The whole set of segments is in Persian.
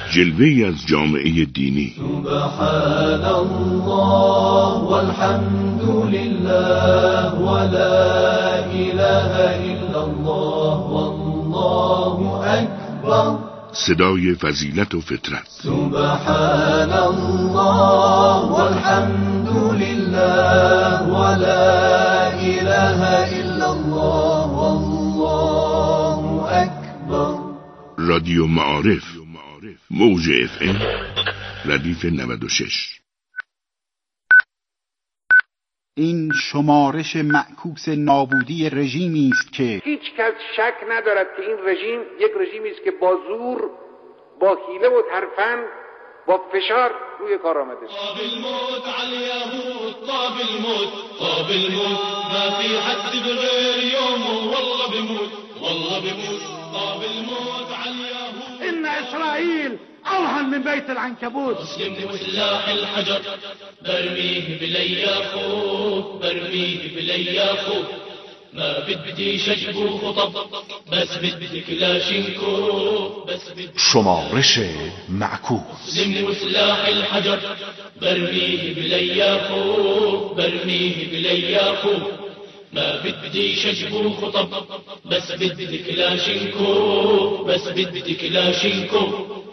جلوه‌ای از جامعه دینی. سبحان الله والحمد لله ولا اله الا الله والله اکبر. صدای فضیلت و فطرت. سبحان الله والحمد لله ولا اله الا الله والله اکبر. رادیو معارف، موج FM ردیف 96. این شمارش معکوس نابودی رژیمی است که هیچ کس شک ندارد که این رژیم یک رژیمی است که با زور، با حیله و ترفند، با فشار روی کار آمده. طاب الموت على اليهود، طاب الموت، طاب الموت، ما في حد بغير يوم والله بموت، والله بموت، طاب الموت على اليهود. إن إسرائيل أوهن من بيت العنكبوت. مسلم وسلاح الحجر برميه بلياخوه، برميه بلياخوه، ما بدي شجبو خطب بس بدي كلاشينكو، بس بدي شمارش معکوس. مسلم وسلاح الحجر برميه بلياخوه، برميه بلياخوه، ما بدي شجبو خطب بس بدي كلاشينكو، بس بدي كلاشينكو.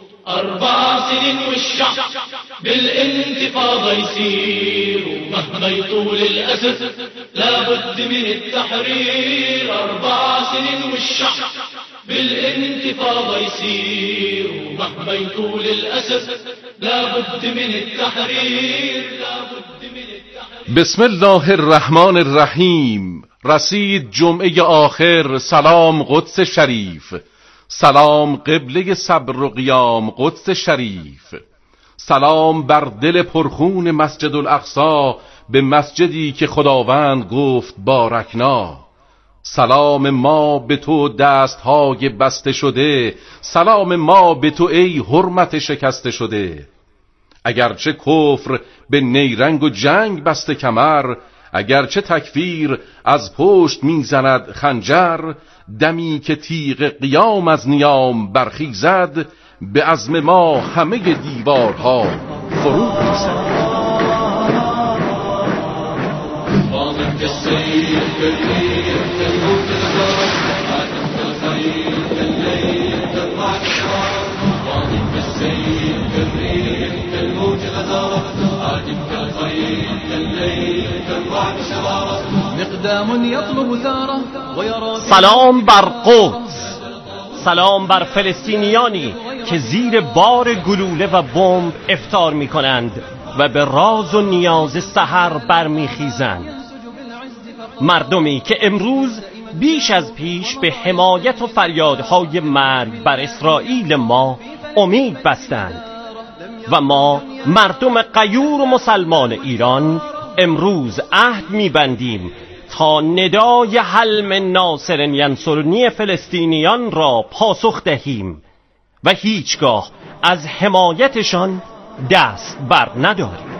4 سنين والشعب بالانتفاضة يسير، ومهما يطول الأسف لابد من التحرير. 4 سنين والشعب بالانتفاضة يسير، ومهما يطول الأسف لابد من التحرير، لابد من التحرير. بسم الله الرحمن الرحیم. رسید جمعه آخر. سلام قدس شریف، سلام قبله صبر و قیام قدس شریف، سلام بر دل پرخون مسجد الاقصی، به مسجدی که خداوند گفت بارکنا. سلام ما به تو دستهای بسته شده، سلام ما به تو ای حرمت شکسته شده. اگرچه کفر به نیرنگ و جنگ بسته کمر، اگرچه تکفیر از پشت میزند خنجر، دمی که تیغ قیام از نیام برخیزد، به عزم ما همه دیوارها فرو ریزد. سلام بر قدس، سلام بر فلسطینیانی که زیر بار گلوله و بمب افطار می کنند و به راز و نیاز سحر برمیخیزند. مردمی که امروز بیش از پیش به حمایت و فریادهای مرگ بر اسرائیل ما امید بستند و ما مردم غیور و مسلمان ایران امروز عهد می‌بندیم تا ندای حلم ناصر ینصرنی فلسطینیان را پاسخ دهیم و هیچگاه از حمایتشان دست بر نداریم.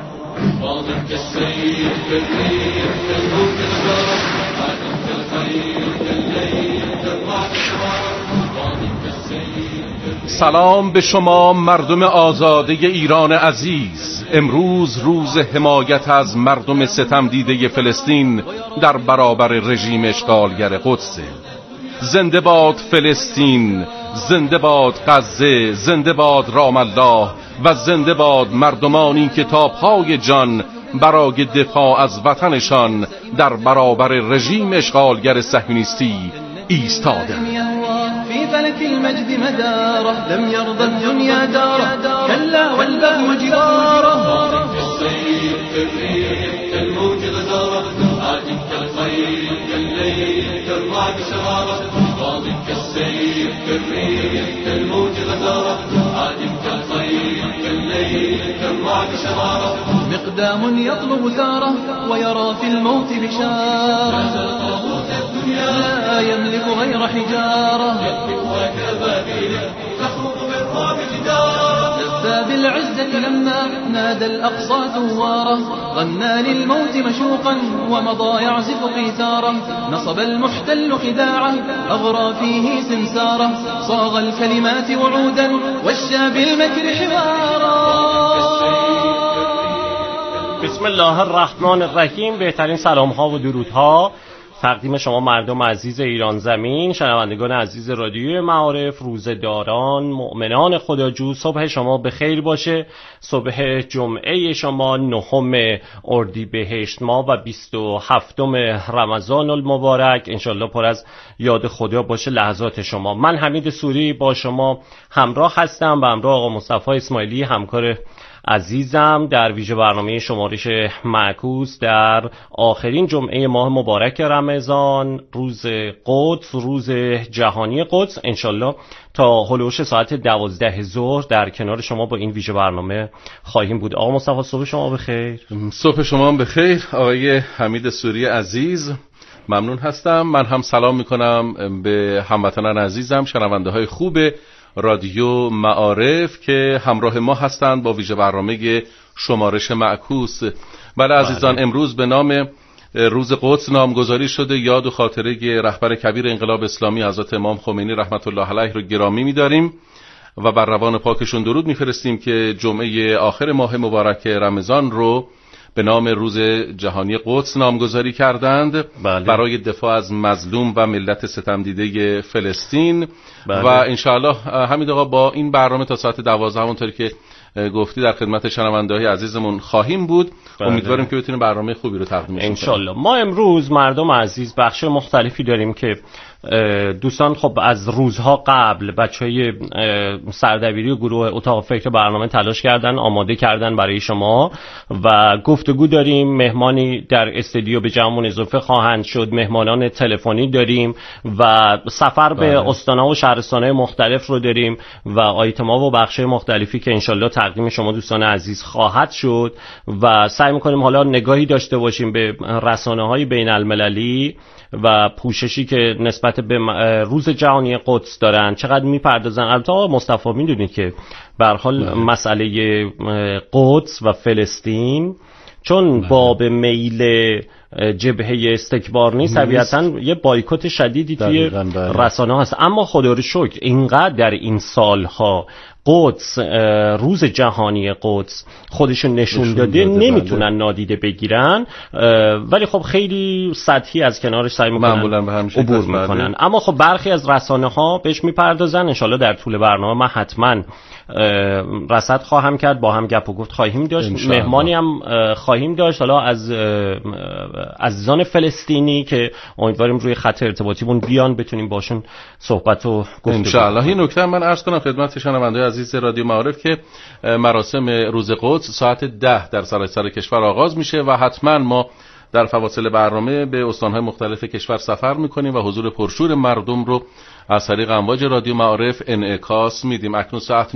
سلام به شما مردم آزاده ایران عزیز. امروز روز حمایت از مردم ستم دیده فلسطین در برابر رژیم اشغالگر قدس. زنده باد فلسطین، زنده باد غزه، زنده باد رام الله و زنده باد مردمانی که تا پای جان برای دفاع از وطنشان در برابر رژیم اشغالگر صهیونیستی ایستادند. في فلك المجد مداره لم يرضى الدنيا داره كلا والبغي جداره. كالصيد كالريح كالموج غزاره عادم كالخيل كالليل كالرعد شراره. غاضب كالسيف كالريح كالموج غزاره عادم كالخيل كالليل كالرعد شراره. مقدام يطلب ثاره ويرى في الموت بشاره. لا يملك غير حجارة يطلقها كبابيل تخرق بالرعب جدارة. باب العزة لما نادى الأقصى ثواره غنى للموت مشوقا ومضى يعزف قيثاره نصب المحتل خداعه أغرى فيه سمساره صاغ الكلمات وعودا والشاب المكر حوارا. بسم الله الرحمن الرحیم. بهترین سلام ها و درود ها تقدیم شما مردم عزیز ایران زمین، شنوندگان عزیز رادیو معارف، روزداران، مؤمنان خداجو. صبح شما بخیر باشه. صبح جمعه شما 9 اردیبهشت ماه و 27 رمضان المبارک انشالله پر از یاد خدا باشه لحظات شما. من حمید سوری با شما همراه هستم و همراه آقا مصطفی اسماعیلی همکار عزیزم در ویژه برنامه شمارش معکوس در آخرین جمعه ماه مبارک رمضان، روز قدس، روز جهانی قدس. انشالله تا هلوش ساعت 12 ظهر در کنار شما با این ویژه برنامه خواهیم بود. آقا مصطفی صبح شما بخیر. صبح شما بخیر آقای حمید سوری عزیز، ممنون هستم. من هم سلام میکنم به هموطنان عزیزم، شنونده های خوب رادیو معارف که همراه ما هستند با ویژه برنامه شمارش معکوس. بله عزیزان، امروز به نام روز قدس نامگذاری شده. یاد و خاطره رهبر کبیر انقلاب اسلامی حضرت امام خمینی رحمت الله علیه رو گرامی می‌داریم و بر روان پاکشون درود می‌فرستیم که جمعه آخر ماه مبارک رمضان رو به نام روز جهانی قدس نامگذاری کردند. بله. برای دفاع از مظلوم و ملت ستمدیده فلسطین. بله. و انشاءالله حمید آقا با این برنامه تا ساعت 12 همونطوری که گفتی در خدمت شنونده‌های عزیزمون خواهیم بود. بله. امیدواریم که بتونیم برنامه خوبی رو تقدیم کنیم انشاءالله. ما امروز مردم عزیز بخش مختلفی داریم که دوستان خب از روزها قبل بچهای سردبیری و گروه اتاق فکر برنامه تلاش کردن، آماده کردن برای شما و گفتگو داریم. مهمانی در استودیو به جمعمون اضافه خواهند شد، مهمانان تلفنی داریم و سفر به استان‌ها و شهرستان‌های مختلف رو داریم و آیتم‌ها و بخش‌های مختلفی که انشالله تقدیم شما دوستان عزیز خواهد شد و سعی می‌کنیم حالا نگاهی داشته باشیم به رسانه‌های بین‌المللی و پوششی که نسبت به روز جهانی قدس دارن چقدر میپردازن. البته آقا مصطفی میدونید که به هر حال مسئله قدس و فلسطین چون باب میل جبهه استکبار نیست، طبیعتاً یه بایکوت شدیدی توی رسانه هست. اما خدا رو شکر اینقدر در این سالها قدس، روز جهانی قدس خودشون نشون داده نمیتونن نادیده بگیرن، ولی خب خیلی سطحی از کنارش سعی میکنن عبور میکنن. اما خب برخی از رسانه ها بهش میپردازن. انشالله در طول برنامه من حتما رصد خواهم کرد، با هم گپ و گفت خواهیم داشت، مهمانی هم خواهیم داشت حالا از عزیزان فلسطینی که امیدواریم روی خط ارتباطیمون بیان بتونیم باشون صحبت و گفتگو انشاءالله. این نکته من عرض کنم خدمت شنونده‌های عزیز رادیو معارف که مراسم روز قدس ساعت 10 در سراسر کشور آغاز میشه و حتما ما در فواصل برنامه به استان‌های مختلف کشور سفر میکنیم و حضور پرشور مردم رو از طریق امواج رادیو معارف انعکاس میدیم. اکنون ساعت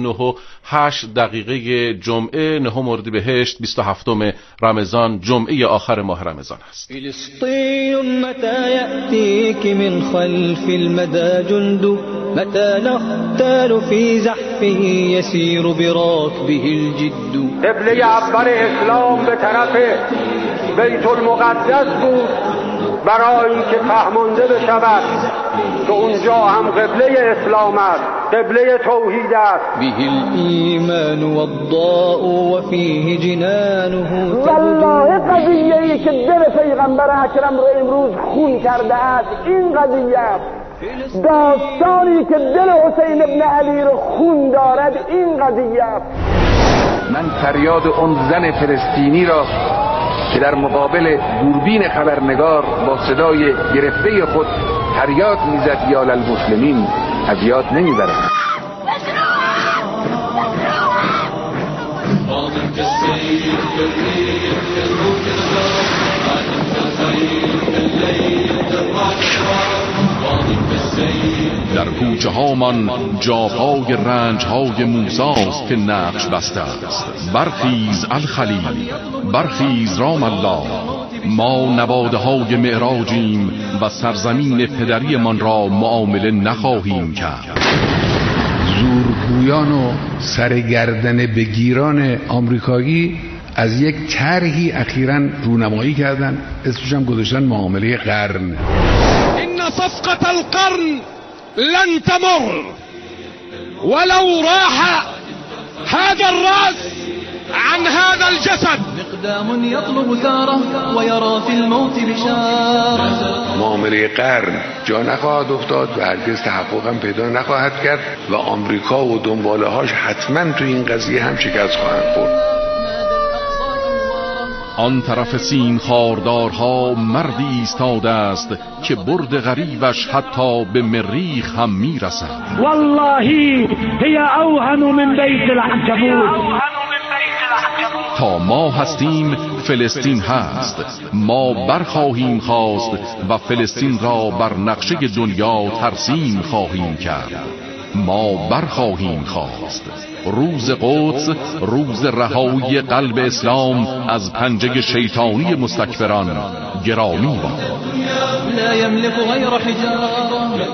9:08 جمعه 9 اردیبهشت 27 رمضان، جمعه آخر ماه رمضان است. فلسطین متى یأتیک من خلف المدى جند متى نختال في زحفه يسير براكبه الجد. قبله اول اسلام به طرف بیت المقدس بود برای اینکه فهمانده بشود که اونجا هم قبله اسلام است، قبله توحید است. به الایمان والضاء وفيه جنانه. والله قضیه‌ای که دل پیغمبر اکرم رو امروز خون کرده است این قضیه است. داستانی که دل حسین ابن علی رو خون دارد این قضیه است. من فریاد اون زن فلسطینی را که در مقابل دوربین خبرنگار با صدای گرفته خود فریاد میزد یا للمسلمین از یاد نمیبرم. در کوچه هامان جاپای رنج های موساست که نقش بسته است. برخیز الخلیل، برخیز رام الله، ما نواده های معراجیم و سرزمین پدری من را معامله نخواهیم کرد. زور دروغگویان و سرگردن بگیران آمریکایی از یک طرحی اخیراً رونمایی کردن، اسمش هم گذاشتن معامله قرن. إن صفقة القرن لن تمر ولو راح هذا الرأس عن هذا الجسد. مقدام يطلب ثاره ويرى في الموت بشارة. معامله قرن جا نخواهد افتاد و هرگز تحقق هم پیدا نخواهد کرد و آمریکا و دنباله‌هاش حتما تو این قضیه هم شکست خواهند خورد. آن طرف سیم خاردارها مردی ایستاده است که برد غریبش حتی به مریخ هم میرسد. والله هی اوهن من بیت العنکبوت. تا ما هستیم فلسطین هست، ما برخواهیم خواست و فلسطین را بر نقشه دنیا ترسیم خواهیم کرد. ما برخواهیم خواست. روز قدس، روز رهایی قلب اسلام از پنجه شیطانی مستکبران گرامی باد. لا يملك غير حجارة.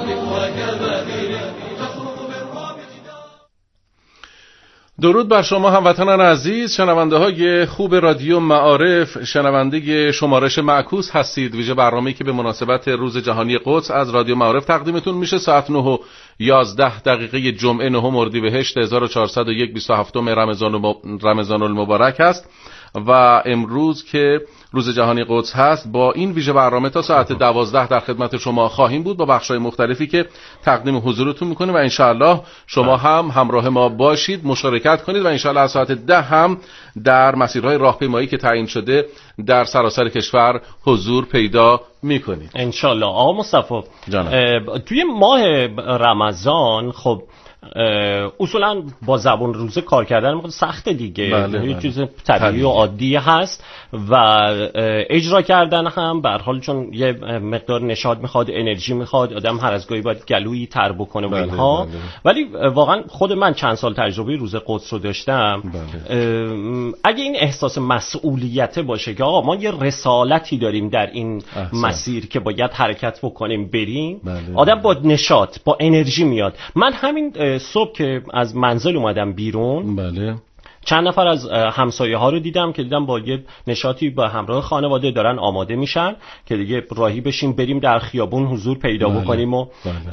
درود بر شما هموطنان عزیز، شنونده های خوب رادیو معارف، شنونده شمارش معکوس هستید. ویژه برنامه‌ای که به مناسبت روز جهانی قدس از رادیو معارف تقدیمتون میشه. ساعت 9:11 جمعه 9 اردیبهشت 1401 27 رمضان المبارک است و امروز که روز جهانی قدس هست با این ویژه برنامه تا ساعت 12 در خدمت شما خواهیم بود با بخش‌های مختلفی که تقدیم حضورتون میکنیم و انشاءالله شما هم همراه ما باشید، مشارکت کنید و انشاءالله از ساعت 10 هم در مسیرهای راهپیمایی که تعیین شده در سراسر کشور حضور پیدا میکنید انشاءالله. آقا مصطفی توی ماه رمضان خب اصولا با زبان روزه کار کردن سخته دیگه، یه چیز طبیعی و عادی هست و اجرا کردن هم به هر حال چون یه مقدار نشاط میخواد، انرژی میخواد، آدم هر از گاهی باید گلویی تر بکنه و اینها. ولی واقعا خود من چند سال تجربه روز قدس رو داشتم. اگه این احساس مسئولیت باشه که آقا ما یه رسالتی داریم در این مسیر که باید حرکت بکنیم بریم، آدم با نشاط با انرژی میاد. من همین صبح که از منزل اومدم بیرون چند نفر از همسایه ها رو دیدم که دیدم با یه نشاطی با همراه خانواده دارن آماده میشن که دیگه راهی بشیم بریم در خیابون حضور پیدا بکنیم و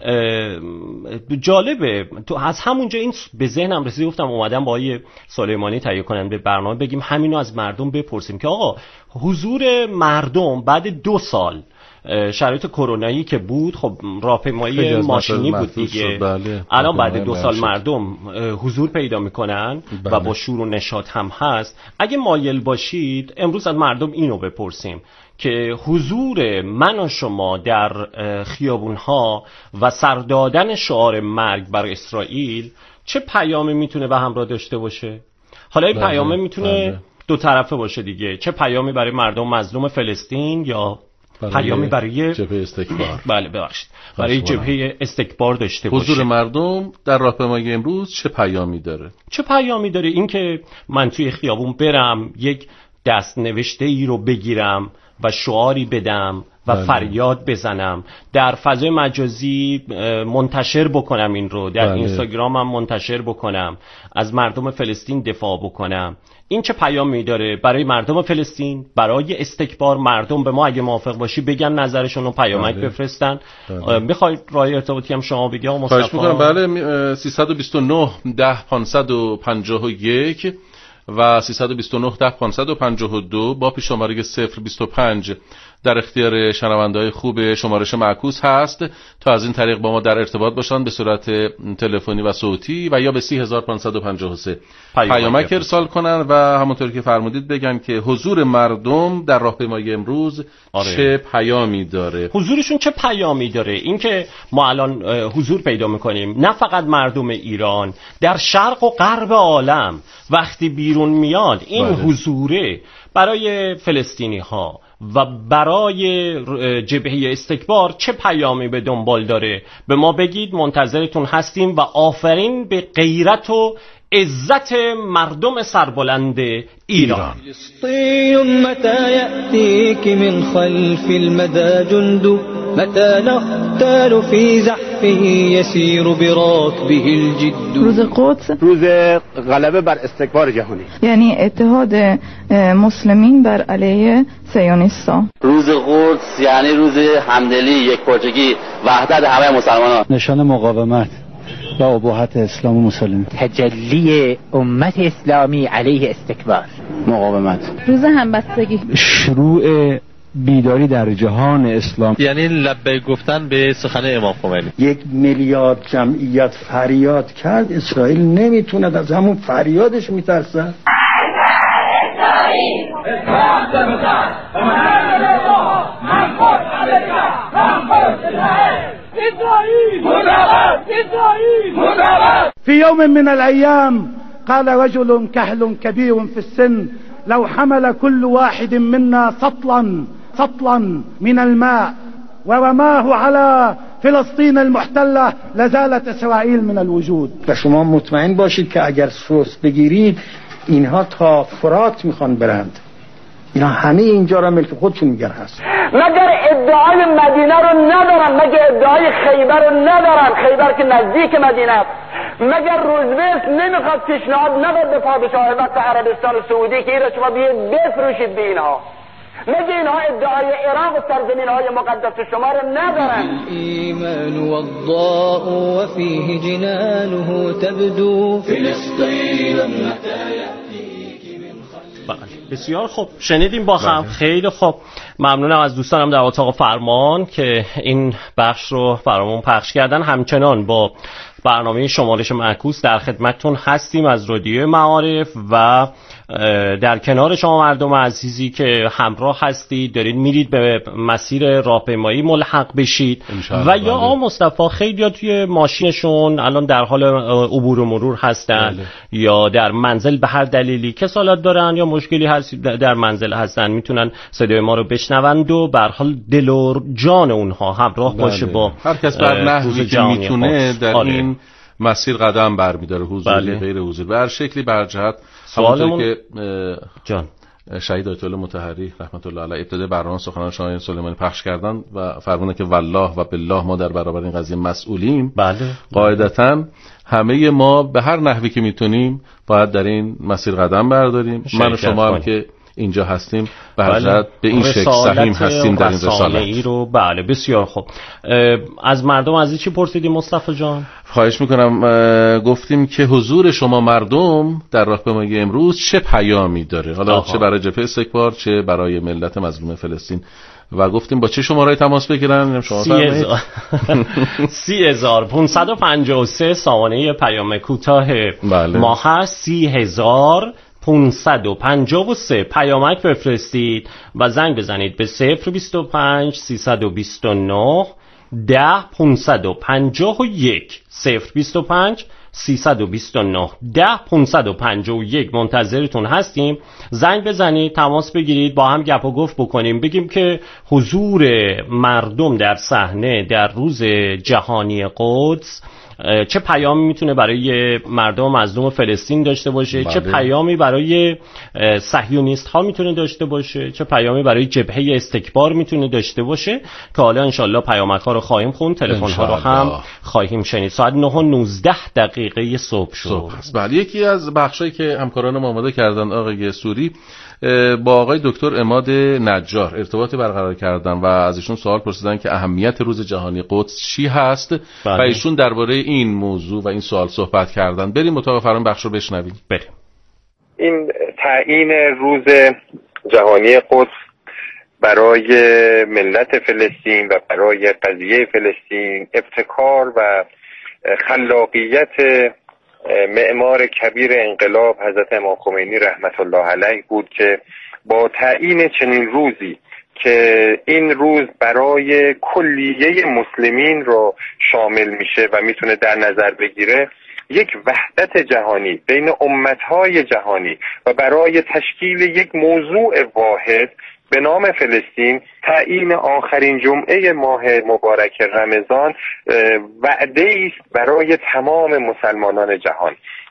جالبه. تو از همونجا این به ذهنم رسید، گفتم اومدم با آقای سلیمانی تهیه کننده برنامه بگیم همینو از مردم بپرسیم که آقا حضور مردم بعد 2 سال شرایط کرونایی که بود، خب راهپیمایی ماشینی بود دیگه، الان بعد 2 سال مردم حضور پیدا میکنن و با شور و نشاط هم هست. اگه مایل باشید امروز از مردم اینو بپرسیم که حضور من و شما در خیابونها و سر دادن شعار مرگ بر اسرائیل چه پیامی میتونه به همراه داشته باشه؟ حالا این پیامه میتونه 2 طرفه باشه دیگه، چه پیامی برای مردم مظلوم فلسطین یا پیامی برای جبهه استکبار. بله ببخشید، برای جبهه استکبار داشته باشه. حضور مردم در راهپیمایی امروز چه پیامی داره؟ چه پیامی داره؟ این که من توی خیابون برم یک دست نوشته ای رو بگیرم و شعاری بدم و فریاد بزنم، در فضای مجازی منتشر بکنم، این رو در اینستاگرام هم منتشر بکنم، از مردم فلسطین دفاع بکنم. این چه پیامی داره برای مردم فلسطین، برای استکبار؟ مردم به ما اگه موافق باشی بگن نظرشون رو پیامک بفرستن. میخواید راه ارتباطی هم شما بگی آقا مصطفی؟ خواهش میکنم. بله 329 10 551 و 329 10 552 با پیش‌شماره 025 در اختیار شنونده‌های خوب شمارش معکوس هست تا از این طریق با ما در ارتباط باشن به صورت تلفنی و صوتی و یا به 30553 پیامک ارسال کنن و همونطور که فرمودید بگن که حضور مردم در راهپیمایی امروز چه پیامی داره. حضورشون چه پیامی داره؟ این که ما الان حضور پیدا میکنیم نه فقط مردم ایران، در شرق و غرب عالم وقتی بیرون میاد این حضوره برای فلسطینی ها و برای جبهه استکبار چه پیامی به دنبال داره؟ به ما بگید، منتظرتون هستیم و آفرین به غیرت و عزت مردم سربلند ایران. فلسطین متى یأتیک من خلف المدى جند متى نختال فی زحف كفه يسير براكبه الجد. روز قدس روز غلبه بر استکبار جهانی، یعنی اتحاد مسلمین بر علیه صهیونیست‌ها. روز قدس یعنی روز همدلی، یکپارچگی، وحدت همه مسلمانان، نشان مقاومت و اباحت اسلام و مسلمین، تجلی امت اسلامی علیه استکبار، مقاومت، روز همبستگی، شروع بیداری در جهان اسلام، یعنی لبیک گفتن به سخن امام خمینی. 1 میلیارد جمعیت فریاد کرد، اسرائیل نمیتونه، از همون فریادش میترسه. في يوم من الأيام قال رجل كهل كبير في السن لو حمل كل واحد منا سطلا من الماء ورماه على فلسطین المحتله لزالت اسرائیل من الوجود. و شما مطمئن باشید که اگر سوس بگیرید اینها تا فرات میخوان برند، اینا همه اینجا را ملک خودشون میگن هست. مگر ادعای مدینه رو ندارن، مگر ادعای خیبر رو ندارن، خیبر که نزدیک مدینه است. مگر روزولت نمیخواد پیشنهاد نداد به پادشاه وقت عربستان سعودی که این را شما بیاید بفروشید به اینها؟ مگر اینها ادعای عراق و سرزمین های مقدس شما رو ندارن؟ ایمان و الضاء و فیه جنانه تبدو فلسطین بسیار خوب، شنیدیم با هم. خیلی خوب، ممنونم از دوستانم در اتاق فرمان که این بخش رو برامون پخش کردن. همچنان با برنامه شمارش معکوس در خدمتتون هستیم از رادیو معارف و در کنار شما مردم عزیزی که همراه هستید، دارید میرید به مسیر راهپیمایی ملحق بشید و یا آقا مصطفی خیلی توی ماشینشون الان در حال عبور و مرور هستن یا در منزل به هر دلیلی کسالت دارن یا مشکلی هست در منزل هستن، میتونن صدای ما رو بشنوند و به هر حال دل و جان اونها همراه باشه با هر کس بر نحوی که میتونه در این مسیر قدم برمی‌داره، حضوری غیر حضوری به هر شکلی بر جهت. همونطور که جان شهید آیت الله مطهری رحمت الله علیه ابتدای برنامه سخنان شاهین سلیمانی پخش کردن و فرمودن که والله و بالله ما در برابر این قضیه مسئولیم. قاعدتاً همه ما به هر نحوی که میتونیم باید در این مسیر قدم برداریم. من و شما هم که اینجا هستیم برجت به این شکل سهیم هستیم در این رسالت رو. بله بسیار خوب. از مردم عزیز چی پرسیدیم مصطفی جان؟ خواهش میکنم. گفتیم که حضور شما مردم در راهپیمایی امروز چه پیامی داره، حالا چه برای جبهه استکبار چه برای ملت مظلوم فلسطین، و گفتیم با چه شماره تماس بگیرن. 30553 سامانه پیام کوتاه ما هست. 30553 پیامک بفرستید و زنگ بزنید به 025 329 10 551 025 329 10 551 منتظرتون هستیم. زنگ بزنید، تماس بگیرید، با هم گپ و گفت بکنیم، بگیم که حضور مردم در صحنه در روز جهانی قدس چه پیامی میتونه برای مردم مظلوم فلسطین داشته باشه، چه پیامی برای صهیونیست ها میتونه داشته باشه، چه پیامی برای جبهه استکبار میتونه داشته باشه، که حالا انشالله پیامک ها رو خواهیم خوند، تلفن ها رو هم خواهیم شنید. ساعت 9:19 صبح شد. بله، یکی از بخشایی که همکاران ما آماده کردن آقای سوری با آقای دکتر عماد نجار ارتباطی برقرار کردن و از ایشون سوال پرسیدن که اهمیت روز جهانی قدس چی هست و ایشون درباره این موضوع و این سوال صحبت کردن. بریم اتاق فرمان بخش رو بشنویم. بریم. این تعیین روز جهانی قدس برای ملت فلسطین و برای قضیه فلسطین ابتکار و خلاقیت معمار کبیر انقلاب حضرت امام خمینی رحمت الله علیه بود که با تعیین چنین روزی که این روز برای کلیه مسلمین رو شامل میشه و میتونه در نظر بگیره یک وحدت جهانی بین امتهای جهانی و برای تشکیل یک موضوع واحد به نام فلسطین، تعیین آخرین جمعه ماه مبارک رمضان وعده است برای تمام مسلمانان جهان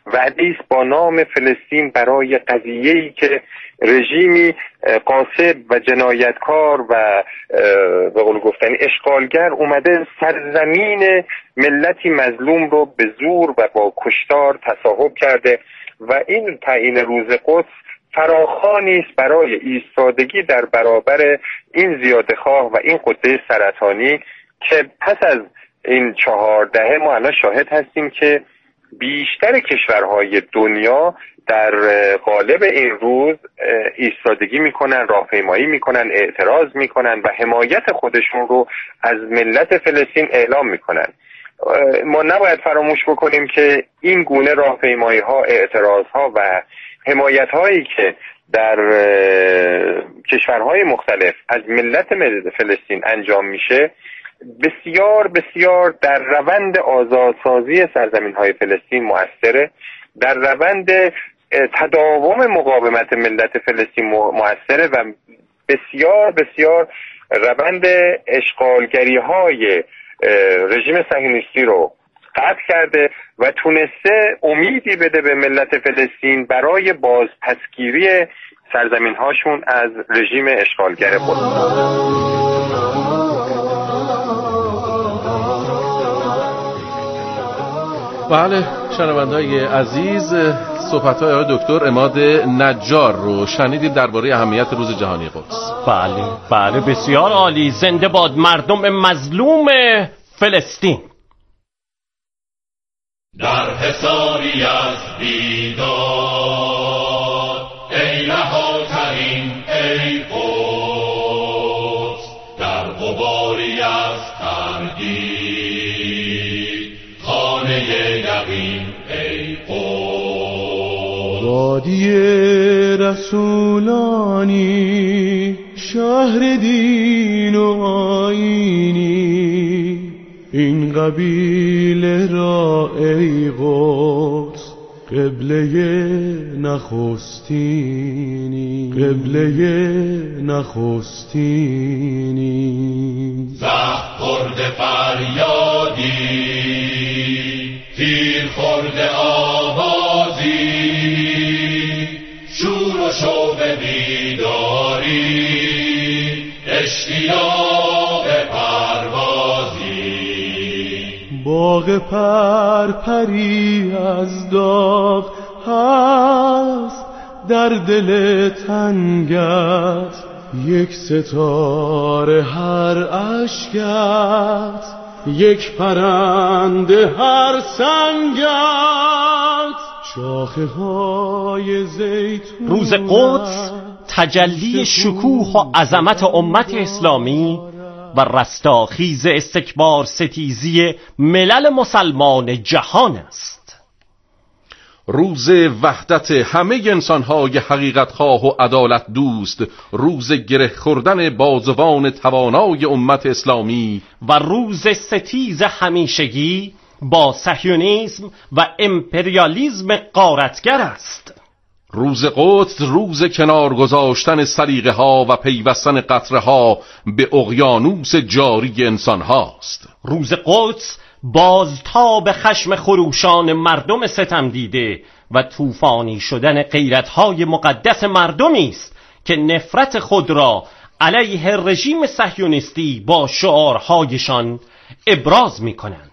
وعده‌ای است با نام فلسطین برای قضیه‌ای که رژیمی قاصد و جنایتکار و به قول گفتنی اشغالگر اومده سرزمین ملتی مظلوم رو به زور و با کشتار تصاحب کرده و این تعیین روز قدس فراخوانی است برای ایستادگی در برابر این زیادخواه و این قطعه سرطانی که پس از این 4 دهه ما الان شاهد هستیم که بیشتر کشورهای دنیا در قالب این روز ایستادگی میکنن، راهپیمایی میکنن، اعتراض میکنن و حمایت خودشون رو از ملت فلسطین اعلام میکنن. ما نباید فراموش بکنیم که این گونه راهپیمایی ها، اعتراض ها و حمایت هایی که در کشورهای مختلف از ملت فلسطین انجام میشه بسیار بسیار در روند آزادسازی سرزمین‌های فلسطین مؤثره، در روند تداوم مقاومت ملت فلسطین مؤثره و بسیار بسیار روند اشغالگری‌های رژیم صهیونیستی رو قطع کرده و تونسته امیدی بده به ملت فلسطین برای بازپسگیری سرزمین‌هاشون از رژیم اشغالگر خود. بله شنونده‌های عزیز، صحبت‌های آقای دکتر عماد نجار رو شنیدید درباره اهمیت روز جهانی قدس. بله بسیار عالی. زنده باد مردم مظلوم فلسطین. در حصاری از بیداد ای نهاترین ای قدس، در غباری از تردید خانه یقین ای قدس. وادی رسولانی شهر دین و آیینی، این قبیله را ای قدس قبله نخستینی، قبله نخستینی. زخم خورده فریادی، تیر خورده آوازی، شور و شوق بیداری، اشتیاق پروازی. باغ پرپری از داغ هست در دل تنگت، یک ستاره هر اشکت، یک پرنده هر سنگت، شاخه های زیتون. روز قدس تجلی شکوه و عظمت امت اسلامی و رستاخیز استکبار ستیزی ملل مسلمان جهان است. روز وحدت همه انسان‌های حقیقت‌خواه و عدالت دوست، روز گره خوردن بازوان توانای امت اسلامی و روز ستیز همیشگی با صهیونیسم و امپریالیسم غارتگر است. روز قدس روز کنار گذاشتن سلیقه ها و پیوستن قطره ها به اقیانوس جاری انسان هاست. روز قدس بازتاب خشم خروشان مردم ستم دیده و طوفانی شدن غیرت‌های مقدس مردمی است که نفرت خود را علیه رژیم صهیونیستی با شعارهایشان ابراز می‌کنند.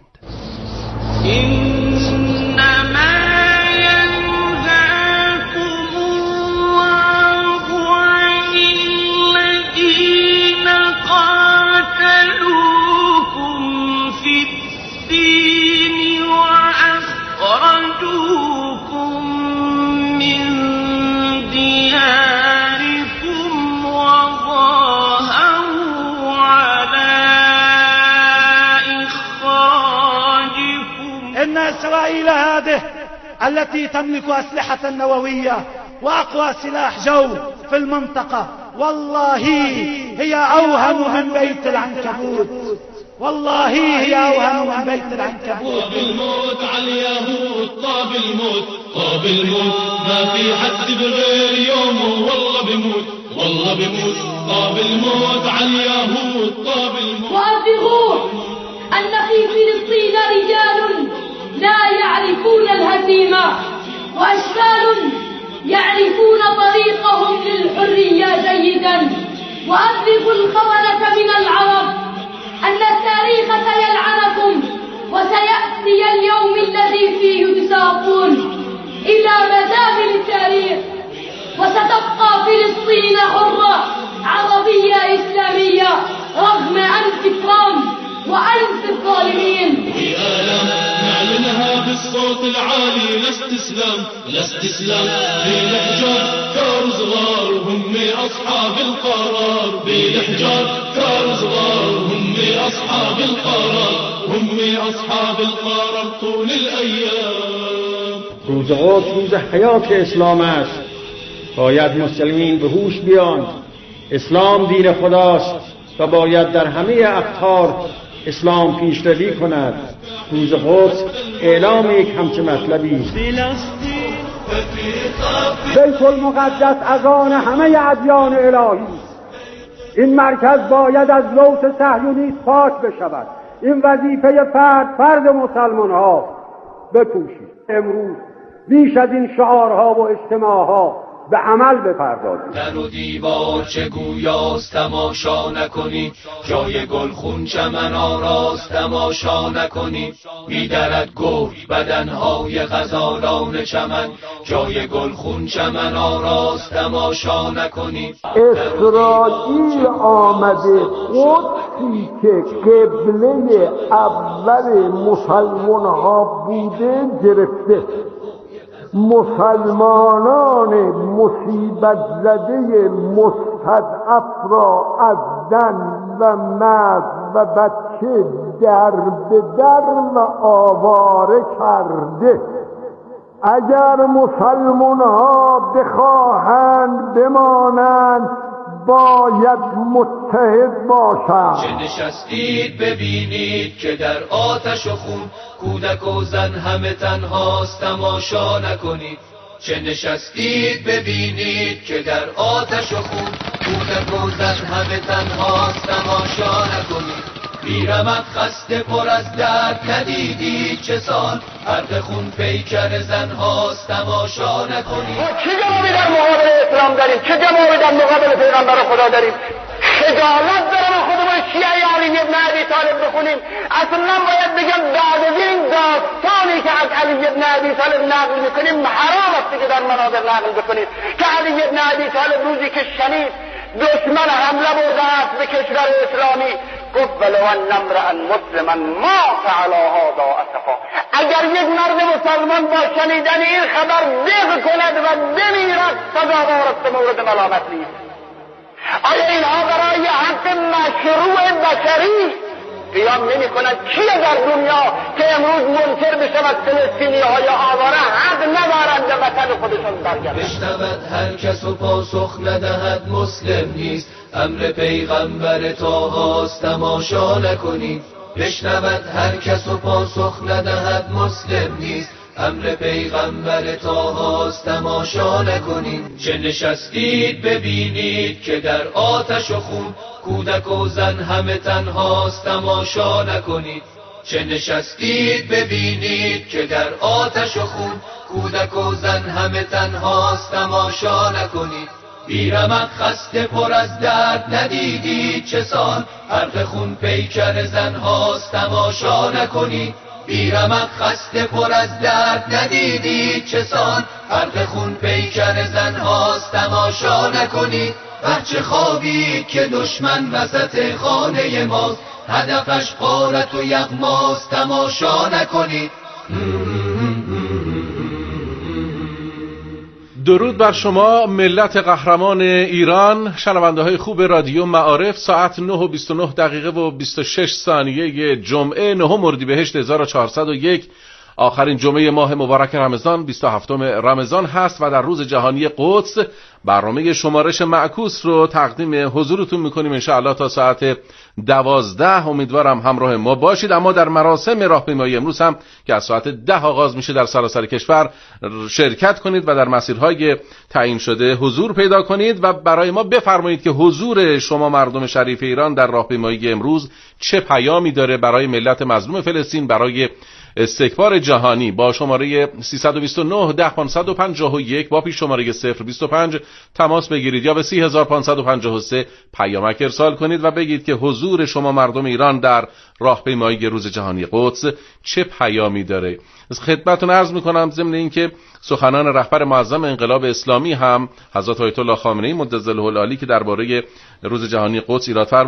إن إسرائيل هذه التي تملك أسلحة نووية وأقوى سلاح جو في المنطقة والله هي أوهم من بيت العنكبوت، والله هي أوهم من بيت العنكبوت. طاب الموت على اليهود، طاب الموت، طاب الموت، ما في حد بغير يومه والله بموت، والله بموت. طاب الموت على اليهود، طاب الموت. وأبلغوه أن في فلسطين رجال لا يعرفون الهزيمة وأشكال يعرفون طريقهم للحرية جيدا. وأبلغ الخونة من العرب أن التاريخ سيلعنكم، وسيأتي اليوم الذي فيه تساقون إلى مدامن التاريخ، وستبقى فلسطين حرة عربية إسلامية رغم أنف ترامب وأنف الظالمين. نعلنها بالصوت العالي، لا استسلام لا استسلام بالحجار كار صغار هم أصحاب القرار، بالحجار كار صغار هم أصحاب القرار، هم أصحاب القرار طول الأيام. روز قدس روز حیات اسلام است، باید مسلمین به هوش بیان. اسلام دین خداست و باید در همه اقطار اسلام پیشروی کند. روز قدس اعلام یک همچه مطلبی است. بیت المقدس از آن همه ادیان الهی است. این مرکز باید از لوث صهیونیسم پاک بشود. این وظیفه فرد مسلمان ها بپوشید. امروز بیش از این شعارها و اجتماعها به عمل بپردازید. در و دیوار چه گویاست تماشا نکنی، جای گلخون چمن آراست تماشا نکنی. بیدرد گفت بدنهای غزالان چمن، جای گلخون چمن آراست تماشا نکنی. اسرائیل آمده قدسی که قبله اول مسلمان ها بوده گرفته. مسلمانان مصیبت زده مستضعف را از زن و مرد و بچه در به در و آواره کرده. اگر مسلمان ها بخواهند بمانند باید متحد باشند. چه نشستید ببینید که در آتش و خون کودک و زن همه تنهاست تماشا نکنید. چه نشستید ببینید که در آتش و خون کودک و زن همه تنهاست تماشا نکنید. بیرمق خسته پر از درد ندیدید چه سال حرق خون پیکر زنهاست تماشا نکنید. چه جوابی در مقابل اسلام داریم؟ چه جوابی در مقابل پیغمبر خدا داریم؟ خجالت دارم خودمون شیعه علی ابن ابی طالب بخونیم. اصلا باید بگم بعد از این داستانی که از علی ابن ابی طالب نقل میکنیم حرام است که در منابر نقل بکنید که علی ابن ابی طالب روزی که شنید دشمن حمله برده است به کشور اسلامی گفت ولو ان امرأ مسلما مات علی هذا اسفا. اگر یک مرد مسلمان با شنیدن این خبر دق کند و بمیرد سزاوار است، مورد ملامت نیست. آیا اینها برای حق مشروع بشری قیام نمی کند؟ کیه در دنیا که امروز منکر بشود فلسطینی های آواره حق ندارند به وطن خودشون برگردند؟ بشنود هر کس و پاسخ ندهد مسلم نیست، امر پیغمبر طاهاست تماشا نکنید. بشنود هر کس و پاسخ ندهد مسلم نیست، امر پیغمبر طاهاست تماشا نکنید. چه نشستید ببینید که در آتش و خون کودک و زن همه تنهاست تماشا نکنید. چه نشستید ببینید که در آتش و خون کودک و زن همه تنهاست تماشا نکنید. بیرمق خسته پر از درد ندیدید چه سال حرق خون پیکر زنهاست تماشا نکنید. بیرمق خسته پر از درد ندیدید چه سال حرق خون پیکر زنهاست تماشا نکنید. بچه خوابید که دشمن وسط خانه ماست، هدفش غارت و یغماست تماشا نکنید. درود بر شما ملت قهرمان ایران، شنونده های خوب رادیو معارف. ساعت 9:29 و 26 ثانیه جمعه 9 اردیبهشت 1401 آخرین جمعه ماه مبارک رمضان 27 رمضان هست و در روز جهانی قدس برنامه شمارش معکوس رو تقدیم حضورتون میکنیم انشاءالله تا ساعت 12. امیدوارم همراه ما باشید. اما در مراسم راهپیمایی امروز هم که از ساعت 10 آغاز میشه در سراسر کشور شرکت کنید و در مسیرهای تعیین شده حضور پیدا کنید و برای ما بفرمایید که حضور شما مردم شریف ایران در راهپیمایی امروز چه پیامی داره برای ملت مظلوم فلسطین، برای استکبار جهانی با شماره 329 10551 با پیش شماره 025 تماس بگیرید یا به 30553 پیامک ارسال کنید و بگید که حضور شما مردم ایران در راهپیمایی روز جهانی قدس چه پیامی داره. خدمتتون عرض میکنم ضمن اینکه سخنان رهبر معظم انقلاب اسلامی هم حضرت آیت الله خامنه‌ای مجدد العالی که درباره روز جهانی قدس ایراد